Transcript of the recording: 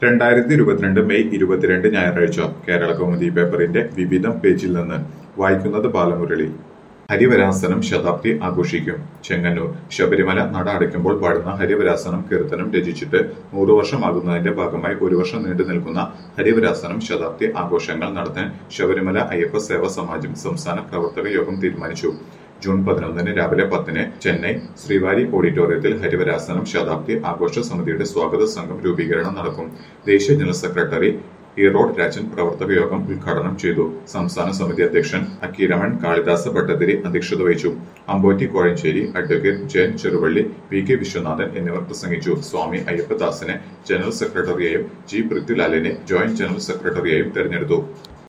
2022 May 22 ഞായറാഴ്ച കേരളകൗമുദി പേപ്പറിന്റെ വിവിധം പേജിൽ നിന്ന് വായിക്കുന്നത് ബാലമുരളി. ഹരിവരാസനം ശതാബ്ദി ആഘോഷിക്കും. ചെങ്ങന്നൂർ. ശബരിമല നട അടയ്ക്കുമ്പോൾ പാടുന്ന ഹരിവരാസനം കീർത്തനം രചിച്ചിട്ട് 100 വർഷമാകുന്നതിന്റെ ഭാഗമായി ഒരു വർഷം നീണ്ടു നിൽക്കുന്ന ഹരിവരാസനം ശതാബ്ദി ആഘോഷങ്ങൾ നടത്താൻ ശബരിമല അയ്യപ്പ സേവാ സമാജം സംസ്ഥാന പ്രവർത്തക യോഗം തീരുമാനിച്ചു. ജൂൺ 11 രാവിലെ 10 ചെന്നൈ ശ്രീവാരി ഓഡിറ്റോറിയത്തിൽ ഹരിവരാസനം ശതാബ്ദി ആഘോഷ സമിതിയുടെ സ്വാഗത സംഘം രൂപീകരണം നടക്കും. ദേശീയ ജനറൽ സെക്രട്ടറി ഈറോഡ് രാജൻ പ്രവർത്തക യോഗം ഉദ്ഘാടനം ചെയ്തു. സംസ്ഥാന സമിതി അധ്യക്ഷൻ അക്കീരമൺ കാളിദാസ ഭട്ടതിരി അധ്യക്ഷത വഹിച്ചു. Ambotti Kozhencherry, advocate Jayan Cheruvally, P K Viswanathan എന്നിവർ പ്രസംഗിച്ചു. സ്വാമി അയ്യപ്പദാസിനെ ജനറൽ സെക്രട്ടറിയായും ജി പൃഥ്വിലാലിനെ ജോയിന്റ് ജനറൽ സെക്രട്ടറിയായും തെരഞ്ഞെടുത്തു.